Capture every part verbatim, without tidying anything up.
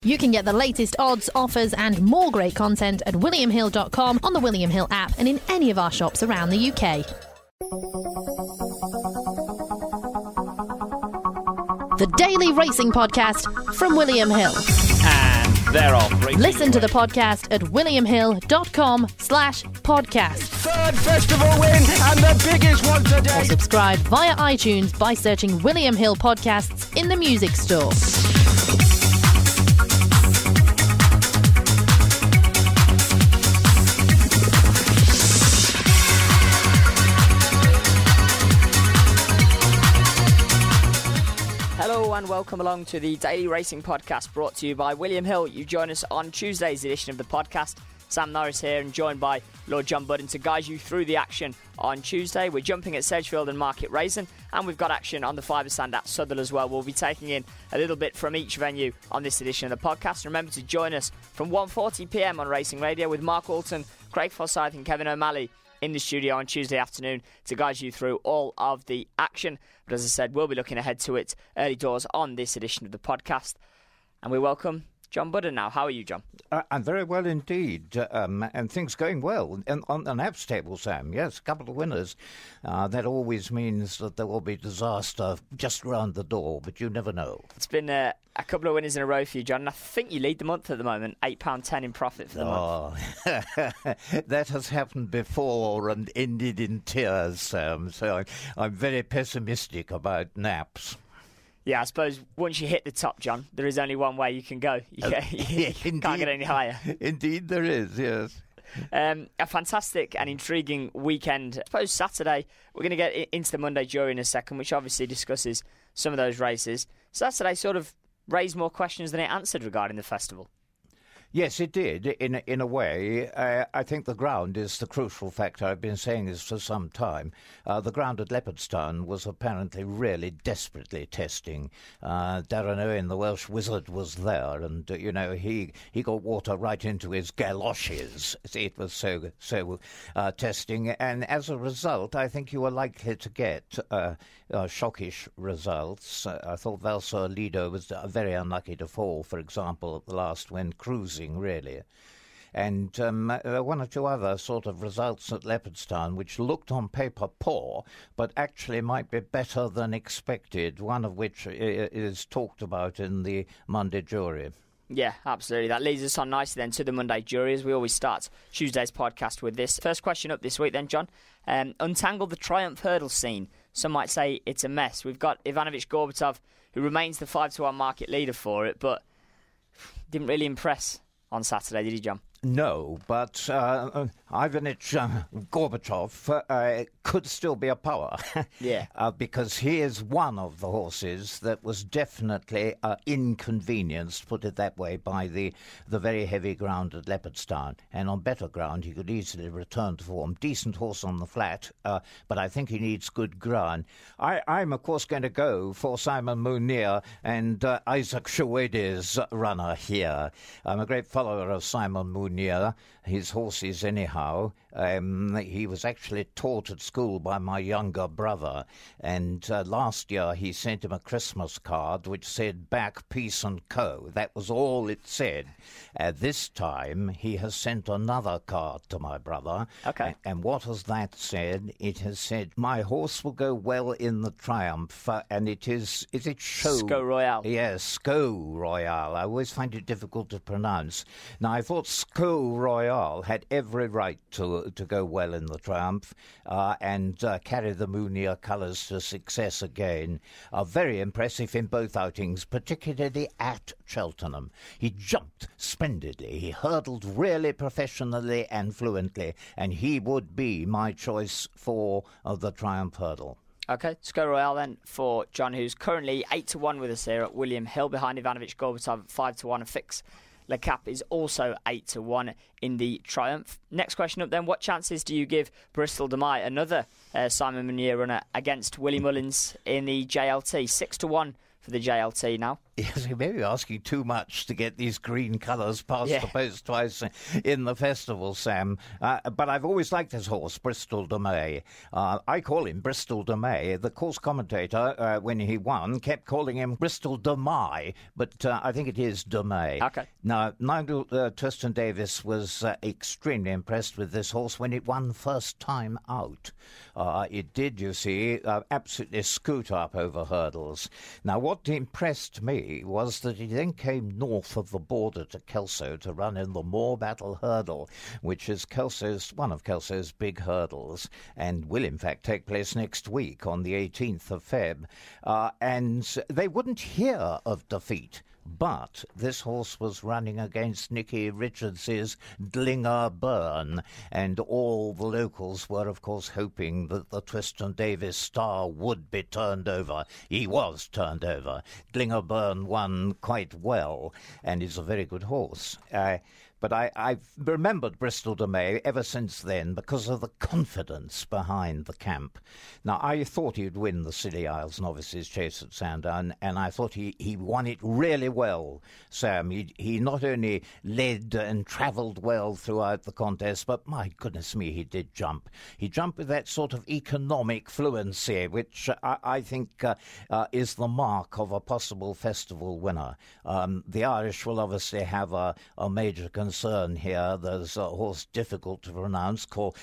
You can get the latest odds, offers and more great content at william hill dot com, on the William Hill app and in any of our shops around the U K. The Daily Racing Podcast from William Hill. And they're off. Listen to the podcast at william hill dot com slash podcast. Third festival win and the biggest one today. Or subscribe via iTunes by searching William Hill Podcasts in the music store. Hello and welcome along to the Daily Racing Podcast, brought to you by William Hill. You join us on Tuesday's edition of the podcast. Sam Norris here and joined by Lord John Budden to guide you through the action on Tuesday. We're jumping at Sedgefield and Market Rasen, and we've got action on the five stand at Southwell as well. We'll be taking in a little bit from each venue on this edition of the podcast. Remember to join us from one forty p m on Racing Radio with Mark Walton, Craig Forsyth and Kevin O'Malley in the studio on Tuesday afternoon to guide you through all of the action. But as I said, we'll be looking ahead to it early doors on this edition of the podcast. And we welcome John Budden now. How are you, John? Uh, I'm very well indeed, um, and things going well. And on the Naps table, Sam, yes, a couple of winners. Uh, that always means that there will be disaster just round the door, but you never know. It's been uh, a couple of winners in a row for you, John, and I think you lead the month at the moment, eight pounds ten in profit for the oh, month. That has happened before and ended in tears, Sam, so I'm, I'm very pessimistic about Naps. Yeah, I suppose once you hit the top, John, there is only one way you can go. You, Uh, you can't get any higher. Indeed there is, yes. Um, a fantastic and intriguing weekend. I suppose Saturday, we're going to get into the Monday Jury in a second, which obviously discusses some of those races. Saturday sort of raised more questions than it answered regarding the festival. Yes, it did, in a, in a way. Uh, I think the ground is the crucial factor. I've been saying this for some time. Uh, the ground at Leopardstown was apparently really desperately testing. Uh, Darren Owen, the Welsh wizard, was there, and, uh, you know, he, he got water right into his galoshes. It was so, so uh, testing. And as a result, I think you were likely to get uh, uh, shockish results. Uh, I thought Valsor Lido was uh, very unlucky to fall, for example, at the last when cruising. Really. And um, there were one or two other sort of results at Leopardstown which looked on paper poor, but actually might be better than expected, one of which is talked about in the Monday Jury. Yeah, absolutely. That leads us on nicely then to the Monday Jury, as we always start Tuesday's podcast with this. First question up this week then, John. Um, untangle the Triumph hurdle scene. Some might say it's a mess. We've got Ivanovic Gorbatov, who remains the five to one market leader for it, but didn't really impress on Saturday, did he, John? No, but uh, Ivanovic uh, Gorbatov uh, could still be a power. Yeah. uh, because he is one of the horses that was definitely uh, inconvenienced, put it that way, by the, the very heavy ground at Leopardstown. And on better ground, he could easily return to form. Decent horse on the flat, uh, but I think he needs good ground. I, I'm, of course, going to go for Simon Mounier and uh, Isaac Shawedi's runner here. I'm a great follower of Simon Mounier. His horses, anyhow. Um, he was actually taught at school by my younger brother, and uh, last year he sent him a Christmas card which said "Back, Peace and Co." That was all it said. Uh, this time he has sent another card to my brother. Okay. And, and what has that said? It has said, "My horse will go well in the Triumph," uh, and it is, is it Show? Sco Royale. Yes, Sco Royale. I always find it difficult to pronounce. Now, I thought Sco Royale had every right to to go well in the Triumph uh, and uh, carry the Mounier colours to success again. Uh, very impressive in both outings, particularly at Cheltenham. He jumped splendidly. He hurdled really professionally and fluently, and he would be my choice for uh, the Triumph hurdle. Okay, Sco Royale then for John, who's currently eight to one with us here at William Hill, behind Ivanovic Gorbatov five to one, and Fix Le Cap is also eight to one in the Triumph. Next question up then, what chances do you give Bristol de Mai, another uh, Simon Mounier runner, against Willie Mullins in the J L T? six to one for the J L T now. Yes, you may be asking too much to get these green colours past yeah. the post twice in the festival, Sam. Uh, but I've always liked this horse, Bristol de May. Uh, I call him Bristol de May. The course commentator, uh, when he won, kept calling him Bristol de May, but uh, I think it is de May. Okay. Now, Nigel uh, Twiston-Davies was uh, extremely impressed with this horse when it won first time out. Uh, it did, you see, uh, absolutely scoot up over hurdles. Now, what impressed me was that he then came north of the border to Kelso to run in the Moor Battle Hurdle, which is Kelso's one of Kelso's big hurdles, and will in fact take place next week on the eighteenth of February. Uh, and they wouldn't hear of defeat. But this horse was running against Nicky Richards's Dlinger Burn, and all the locals were, of course, hoping that the Twiston-Davies star would be turned over. He was turned over. Dlinger Burn won quite well, and is a very good horse. Uh, But I, I've remembered Bristol de May ever since then because of the confidence behind the camp. Now, I thought he'd win the Scilly Isles Novices Chase at Sandown, and I thought he, he won it really well, Sam. He, he not only led and travelled well throughout the contest, but my goodness me, he did jump. He jumped with that sort of economic fluency, which I, I think uh, uh, is the mark of a possible festival winner. Um, the Irish will obviously have a, a major concern here. There's a horse difficult to pronounce called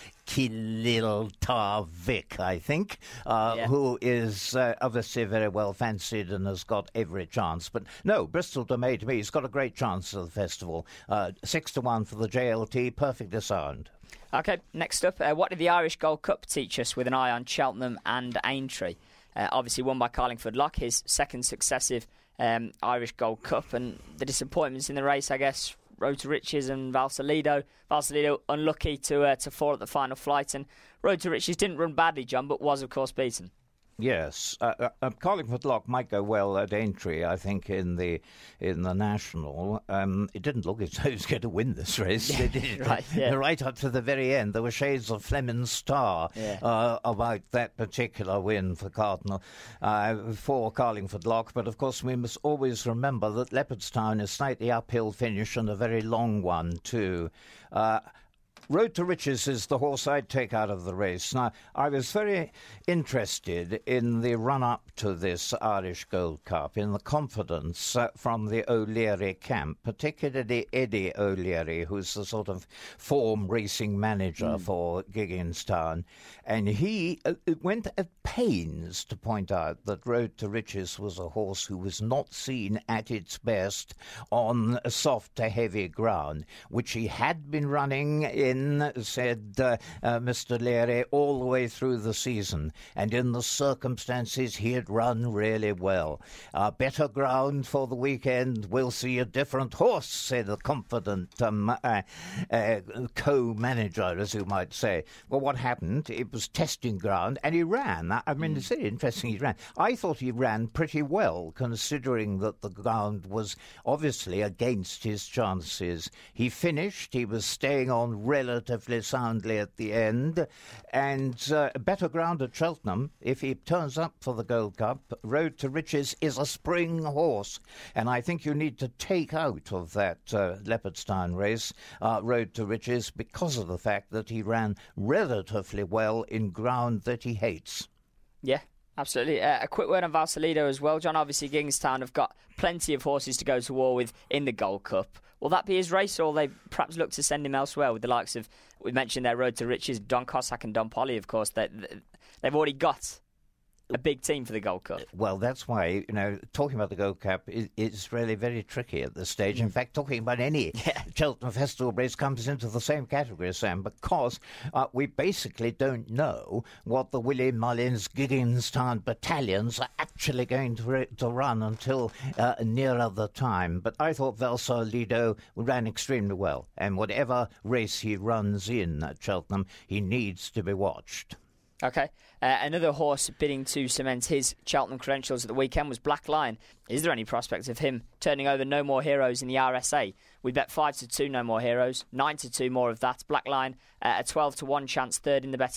Kililtarvik, I think, uh, yeah. who is uh, obviously very well fancied and has got every chance. But no, Bristol de May to me, he's got a great chance at the festival. Uh, six to one for the J L T, perfectly sound. Okay, next up, uh, what did the Irish Gold Cup teach us with an eye on Cheltenham and Aintree? Uh, obviously won by Carlingford Lock, his second successive um, Irish Gold Cup, and the disappointments in the race, I guess, Road to Riches and Valsalido. Valsalido unlucky to uh, to fall at the final flight, and Road to Riches didn't run badly, John, but was of course beaten. Yes, uh, uh, Carlingford Lock might go well at Aintree, I think, in the in the National. Um, it didn't look as though he was going to win this race, did it? right, yeah. Right up to the very end, there were shades of Fleming's Star yeah. uh, about that particular win for Cardinal, uh, for Carlingford Lock. But of course, we must always remember that Leopardstown is slightly uphill finish and a very long one too. Uh, Road to Riches is the horse I'd take out of the race. Now, I was very interested in the run-up to this Irish Gold Cup, in the confidence uh, from the O'Leary camp, particularly Eddie O'Leary, who's the sort of form racing manager mm. for Gigginstown. And he uh, went at pains to point out that Road to Riches was a horse who was not seen at its best on soft to heavy ground, which he had been running in, said uh, uh, Mister Leary, all the way through the season. And in the circumstances, he had run really well. Uh, better ground for the weekend. We'll see a different horse, said the confident um, uh, uh, co-manager, as you might say. Well, what happened? It was testing ground, and he ran. I mean, mm. it's very interesting he ran. I thought he ran pretty well, considering that the ground was obviously against his chances. He finished. He was staying on relatively soundly at the end, and uh, better ground at Cheltenham. If he turns up for the Gold Cup, Road to Riches is a spring horse, and I think you need to take out of that uh, Leopardstown race uh, Road to Riches because of the fact that he ran relatively well in ground that he hates. Yeah, absolutely. Uh, a quick word on Valsalido as well, John. Obviously, Gigginstown have got plenty of horses to go to war with in the Gold Cup. Will that be his race, or will they perhaps look to send him elsewhere with the likes of, we mentioned their Road to Riches, Don Cossack and Don Polly, of course. They, they've already got a big team for the Gold Cup. Well, that's why, you know, talking about the Gold Cup is, is really very tricky at this stage. In fact, talking about any yeah. Cheltenham Festival race comes into the same category, Sam, because uh, we basically don't know what the Willie Mullins Gigginstown battalions are actually going to, to run until uh, nearer the time. But I thought Valsalido ran extremely well, and whatever race he runs in at Cheltenham, he needs to be watched. Okay. Uh, another horse bidding to cement his Cheltenham credentials at the weekend was Black Lion. Is there any prospect of him turning over No More Heroes in the R S A? We bet five to two No More Heroes, nine to two more of that. Black Lion, uh, a twelve to one chance third in the betting, John.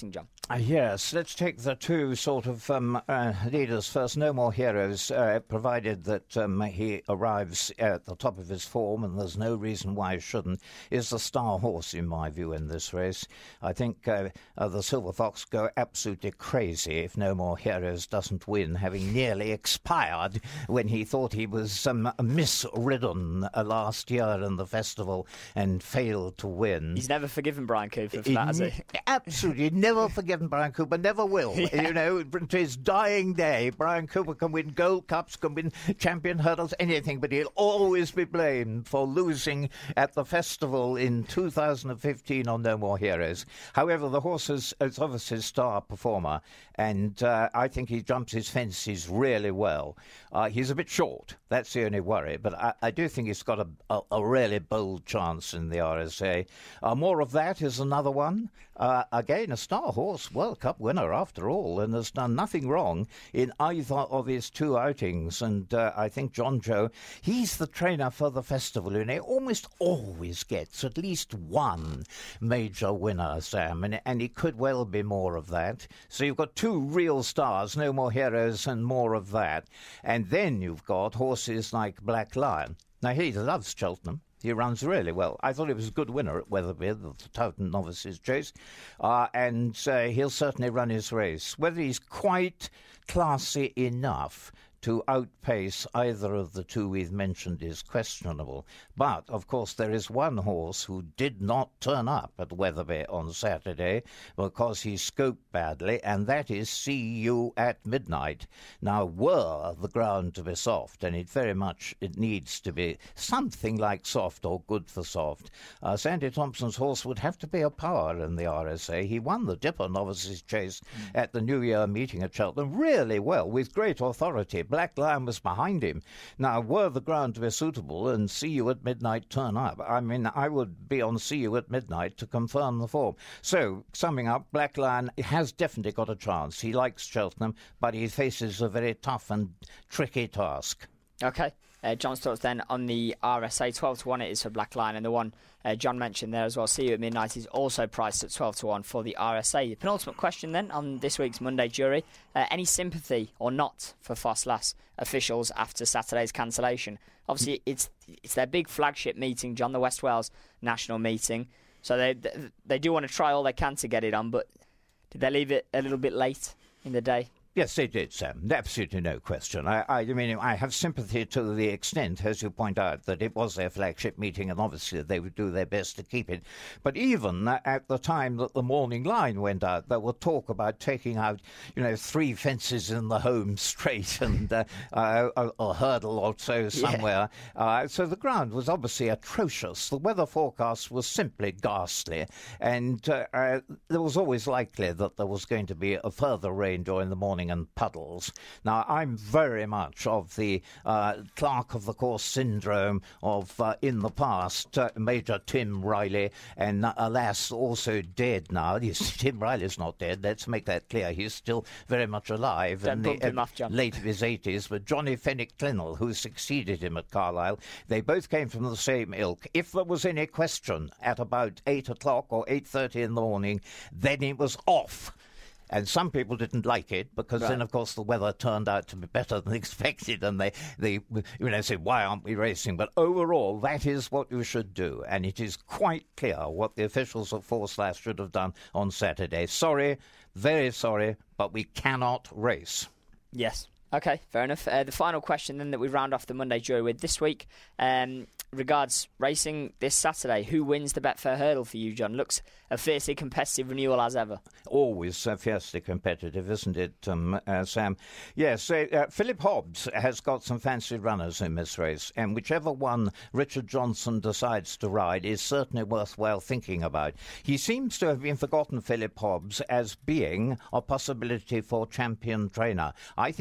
Uh, yes, let's take the two sort of um, uh, leaders first. No More Heroes, uh, provided that um, he arrives at the top of his form, and there's no reason why he shouldn't, is the star horse, in my view, in this race. I think uh, uh, the Silver Fox go absolutely crazy if No More Heroes doesn't win, having nearly expired when he thought he was um, misridden uh, last year in the festival and failed to win. He's never forgiven Brian Cooper for that, has he? Absolutely, never forgiven Brian Cooper, never will. Yeah. You know, to his dying day, Brian Cooper can win Gold Cups, can win champion hurdles, anything, but he'll always be blamed for losing at the festival in two thousand fifteen on No More Heroes. However, the horse is, is obviously a star performer, and uh, I think he jumps his fences really well. Uh, he's a bit short, that's the only worry, but I, I do think he's got a, a, a really bold chance in the R S A. Uh, More of That is another one. Uh, again, a star horse, World Cup winner after all, and has done nothing wrong in either of his two outings. And uh, I think John Joe, he's the trainer for the festival, and he almost always gets at least one major winner, Sam, and, and he could well be more of that. So you've got two real stars, No More Heroes and More of That. And then you've got horses like Black Lion. Now, he loves Cheltenham. He runs really well. I thought he was a good winner at Wetherby, the Towton Novices Chase, uh, and uh, he'll certainly run his race. Whether he's quite classy enough to outpace either of the two we've mentioned is questionable. But, of course, there is one horse who did not turn up at Wetherby on Saturday because he scoped badly, and that is See You at Midnight. Now, were the ground to be soft, and it very much it needs to be something like soft or good for soft, uh, Sandy Thompson's horse would have to be a power in the R S A. He won the Dipper Novices Chase mm. at the New Year meeting at Cheltenham really well, with great authority. Black Lion was behind him. Now, were the ground to be suitable and See You at Midnight turn up, I mean, I would be on See You at Midnight to confirm the form. So, summing up, Black Lion has definitely got a chance. He likes Cheltenham, but he faces a very tough and tricky task. Okay. Uh, John's thoughts then on the R S A. twelve to one it is for Black Lion, and the one uh, John mentioned there as well, See You at Midnight, is also priced at twelve to one for the R S A. The penultimate question then on this week's Monday Jury. Uh, any sympathy or not for Foss Lass officials after Saturday's cancellation? Obviously, it's it's their big flagship meeting, John, the West Wales national meeting. So they they do want to try all they can to get it on, but did they leave it a little bit late in the day? Yes, they did, Sam. Absolutely no question. I, I, I mean, I have sympathy to the extent, as you point out, that it was their flagship meeting, and obviously they would do their best to keep it. But even at the time that the morning line went out, there were talk about taking out, you know, three fences in the home straight and uh, uh, a, a hurdle or so somewhere. Yeah. Uh, so the ground was obviously atrocious. The weather forecast was simply ghastly, and uh, uh, there was always likely that there was going to be a further rain during the morning and puddles. Now, I'm very much of the uh, clerk of the course syndrome of, uh, in the past, uh, Major Tim Riley, and uh, alas, also dead now. Tim Riley's not dead, let's make that clear. He's still very much alive Don't in the him off, John. late of his eighties, but Johnny Fenwick Clennell, who succeeded him at Carlisle, they both came from the same ilk. If there was any question at about eight o'clock or eight thirty in the morning, then it was off. And some people didn't like it because right. then, of course, the weather turned out to be better than expected, and they, they, you know, said, "Why aren't we racing?" But overall, that is what you should do, and it is quite clear what the officials of Foss Lass should have done on Saturday. Sorry, very sorry, but we cannot race. Yes. Okay, fair enough. Uh, the final question then that we round off the Monday Jury with this week um, regards racing this Saturday. Who wins the Betfair Hurdle for you, John? Looks a fiercely competitive renewal as ever. Always uh, fiercely competitive, isn't it, um, uh, Sam? Yes, uh, uh, Philip Hobbs has got some fancy runners in this race, and whichever one Richard Johnson decides to ride is certainly worthwhile thinking about. He seems to have been forgotten, Philip Hobbs, as being a possibility for champion trainer. I think he's very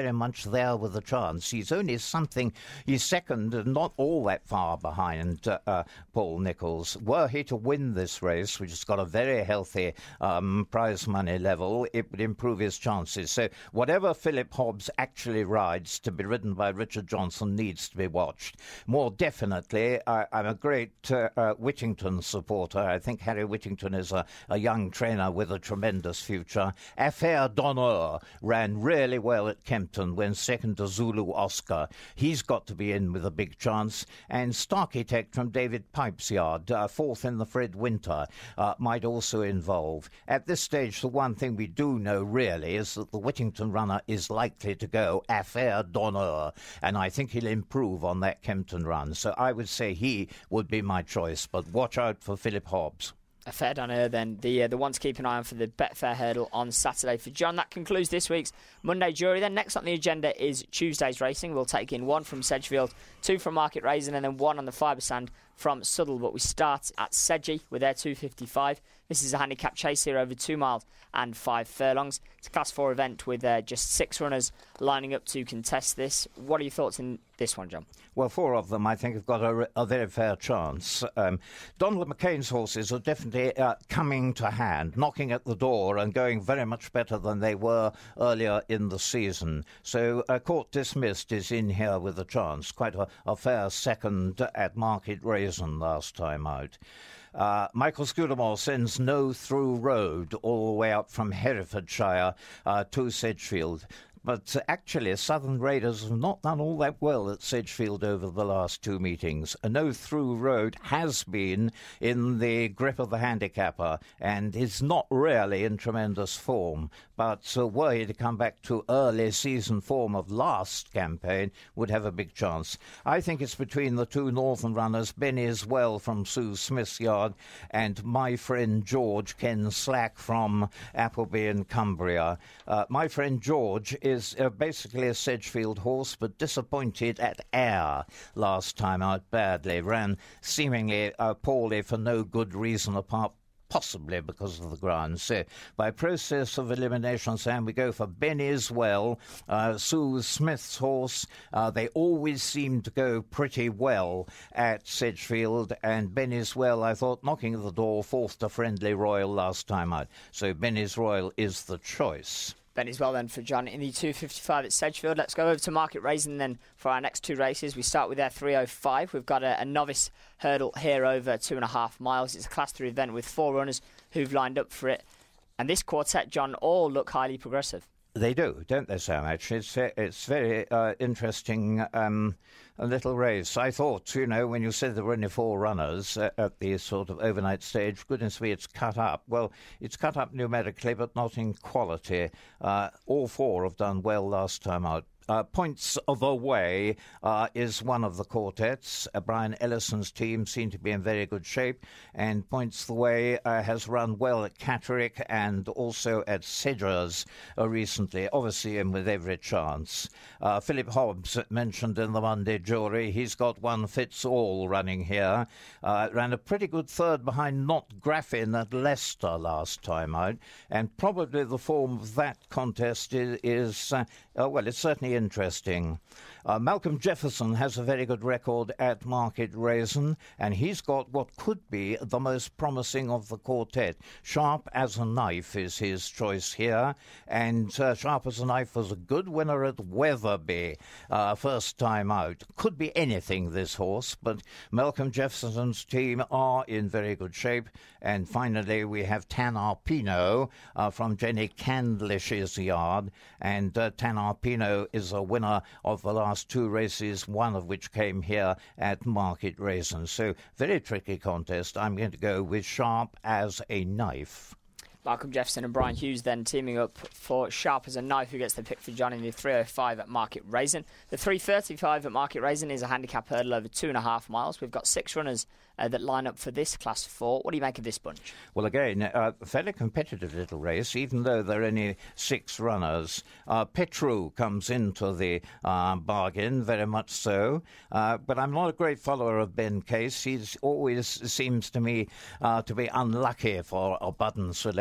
very much there with a chance. He's only something, he's second and not all that far behind uh, uh, Paul Nicholls. Were he to win this race, which has got a very healthy um, prize money level, it would improve his chances. So whatever Philip Hobbs actually rides to be ridden by Richard Johnson needs to be watched. More definitely, I, I'm a great uh, uh, Whittington supporter. I think Harry Whittington is a, a young trainer with a tremendous future. Affaire d'Honneur ran really well at Kempton, when second to Zulu Oscar. He's got to be in with a big chance. And Starkitect from David Pipe's yard, uh, fourth in the Fred Winter, uh, might also involve. At this stage, the one thing we do know really is that the Whittington runner is likely to go Affaire d'Honneur, and I think he'll improve on that Kempton run. So I would say he would be my choice, but watch out for Philip Hobbs. Affaire d'Honneur then, the uh, the one to keep an eye on for the Betfair Hurdle on Saturday. For John, that concludes this week's Monday Jury. Then next on the agenda is Tuesday's racing. We'll take in one from Sedgefield, two from Market Raisin, and then one on the Fibre Sand from Southwell. But we start at Sedgie with their two fifty-five. This is a handicap chase here over two miles and five furlongs. It's a class four event with uh, just six runners lining up to contest this. What are your thoughts in this one, John? Well, four of them, I think, have got a, a very fair chance. Um, Donald McCain's horses are definitely uh, coming to hand, knocking at the door and going very much better than they were earlier in the season. So uh, Court Dismissed is in here with a chance. Quite a, a fair second at Market Raisin last time out. Uh, Michael Scudamore sends No Through Road all the way up from Herefordshire uh, to Sedgefield. But uh, actually, Southern Raiders have not done all that well at Sedgefield over the last two meetings. A No Through Road has been in the grip of the handicapper and is not really in tremendous form. But uh, were he to come back to early season form of last campaign, would have a big chance. I think it's between the two northern runners, Benny as well from Sue Smith's yard, and My Friend George, Ken Slack from Appleby in Cumbria. Uh, My Friend George is is uh, basically a Sedgefield horse, but disappointed at Ayr last time out badly. Ran seemingly uh, poorly for no good reason apart possibly because of the ground. So by process of elimination, Sam, we go for Benny as well. Uh, Sue Smith's horse, uh, they always seem to go pretty well at Sedgefield, and Benny's well, I thought, knocking at the door, fourth to Friendly Royal last time out. So Benny's Royal is the choice. Benny's well then for John in the two fifty-five at Sedgefield. Let's go over to Market Raisin then for our next two races. We start with their three oh five. We've got a, a novice hurdle here over two and a half miles. It's a class three event with four runners who've lined up for it. And this quartet, John, all look highly progressive. They do, don't they, Sam? Actually, it's, it's very uh, interesting, um, a little race. I thought, you know, when you said there were only four runners uh, at the sort of overnight stage, goodness me, it's cut up. Well, it's cut up numerically, but not in quality. Uh, all four have done well last time out. Uh, Points of Away uh, is one of the quartets. Uh, Brian Ellison's team seem to be in very good shape, and Points the Way uh, has run well at Catterick and also at Sedgers uh, recently, obviously and with every chance. Uh, Philip Hobbs, mentioned in the Monday Jury, he's got one fits all running here. Uh, ran a pretty good third behind Not Graffin at Leicester last time out, and probably the form of that contest is, is uh, uh, well, it's certainly interesting. Uh, Malcolm Jefferson has a very good record at Market Raisin, and he's got what could be the most promising of the quartet. Sharp as a Knife is his choice here, and uh, Sharp as a Knife was a good winner at Weatherby uh, first time out. Could be anything, this horse, but Malcolm Jefferson's team are in very good shape. And finally, we have Tanarpino uh, from Jenny Candlish's yard, and uh, Tanarpino is a winner of the last two races, one of which came here at Market Raisin. So, very tricky contest. I'm going to go with Sharp as a Knife. Malcolm Jefferson and Brian Hughes then teaming up for Sharp as a Knife, who gets the pick for John in the three oh five at Market Raisin. The three thirty-five at Market Raisin is a handicap hurdle over two and a half miles. We've got six runners uh, that line up for this class four. What do you make of this bunch? Well, again, a fairly competitive little race, even though there are only six runners. Uh, Petru comes into the uh, bargain, very much so. Uh, but I'm not a great follower of Ben Case. He always seems to me uh, to be unlucky for a button select.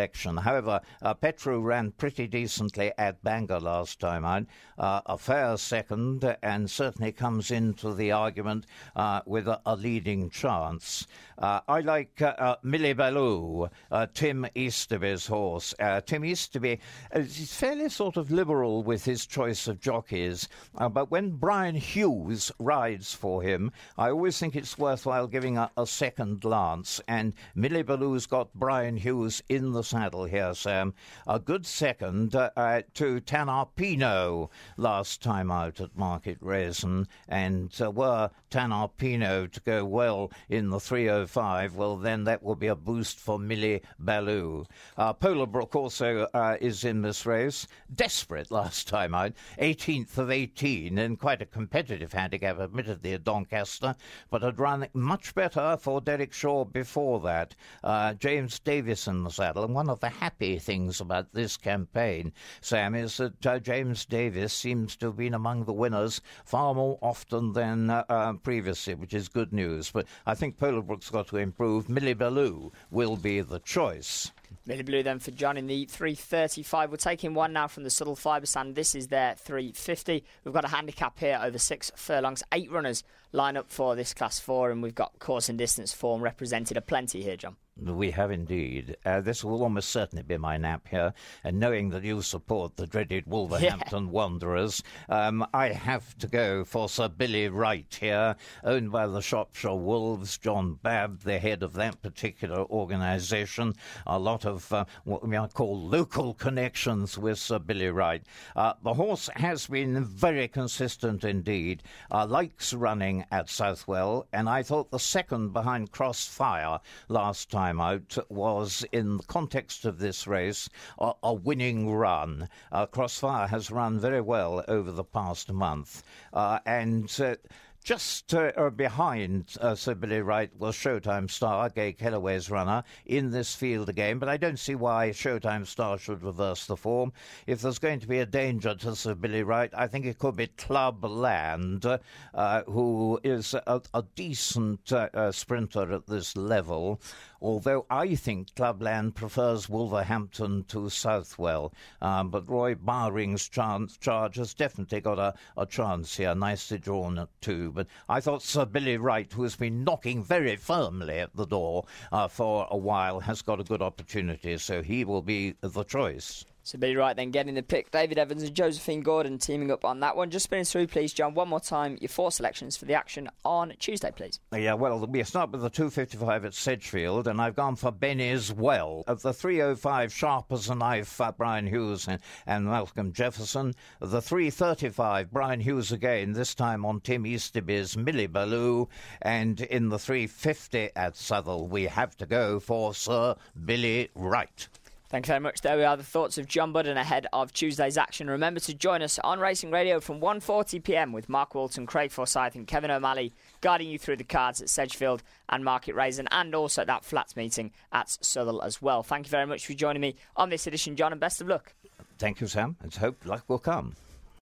selection. However, uh, Petru ran pretty decently at Bangor last time out. Uh, a fair second, and certainly comes into the argument uh, with a, a leading chance. Uh, I like uh, uh, Millie Baloo, uh, Tim Easterby's horse. Uh, Tim Easterby uh, is fairly sort of liberal with his choice of jockeys, uh, but when Brian Hughes rides for him, I always think it's worthwhile giving a, a second glance, and Millie Baloo's got Brian Hughes in the saddle here, Sam. A good second uh, uh, to Tanarpino last time out at Market Raisin, and uh, were Tanarpino to go well in the three oh five, well then that will be a boost for Millie Baloo. Uh, Polarbrook also uh, is in this race. Desperate last time out, eighteenth of eighteen, in quite a competitive handicap, admittedly at Doncaster, but had run much better for Derek Shaw before that. Uh, James Davis in the saddle, and one of the happy things about this campaign, Sam, is that uh, James Davis seems to have been among the winners far more often than uh, uh, previously, which is good news. But I think Polarbrook's got to improve. Millie Baloo will be the choice. Millie Baloo then for John in the three thirty-five. We're taking one now from the Subtle Fibre Stand. This is their three fifty. We've got a handicap here over six furlongs. Eight runners line up for this class four, and we've got course and distance form represented a plenty here, John. We have indeed. Uh, this will almost certainly be my nap here. And knowing that you support the dreaded Wolverhampton yeah. Wanderers, um, I have to go for Sir Billy Wright here, owned by the Shropshire Wolves. John Babb, the head of that particular organisation. A lot of uh, what we might call local connections with Sir Billy Wright. Uh, the horse has been very consistent indeed. Uh, likes running at Southwell, and I thought the second behind Crossfire last time out was, in the context of this race, a, a winning run. Uh, Crossfire has run very well over the past month, uh, and uh, just uh, behind uh, Sir Billy Wright was Showtime Star, Gay Kellaway's runner, in this field again, but I don't see why Showtime Star should reverse the form. If there's going to be a danger to Sir Billy Wright, I think it could be Clubland, uh, who is a, a decent uh, uh, sprinter at this level, although I think Clubland prefers Wolverhampton to Southwell. Um, but Roy Baring's chance, charge has definitely got a, a chance here, nicely drawn at two. But I thought Sir Billy Wright, who has been knocking very firmly at the door uh, for a while, has got a good opportunity, so he will be the choice. So Billy Wright then getting the pick. David Evans and Josephine Gordon teaming up on that one. Just spinning through, please, John, one more time. Your four selections for the action on Tuesday, please. Yeah, well, we start with the two fifty-five at Sedgefield, and I've gone for Benny's Well. Of the three oh five, Sharp as a Knife, uh, Brian Hughes and, and Malcolm Jefferson. The three thirty-five, Brian Hughes again, this time on Tim Easterby's Millie Baloo. And in the three fifty at Southwell, we have to go for Sir Billy Wright. Thank you very much. There we are, the thoughts of John Budden ahead of Tuesday's action. Remember to join us on Racing Radio from one forty p m with Mark Walton, Craig Forsyth and Kevin O'Malley guiding you through the cards at Sedgefield and Market Raisin, and also at that flats meeting at Southwell as well. Thank you very much for joining me on this edition, John, and best of luck. Thank you, Sam. Let's hope luck will come.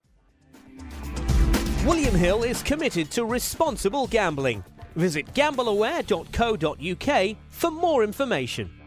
William Hill is committed to responsible gambling. Visit gamble aware dot co dot u k for more information.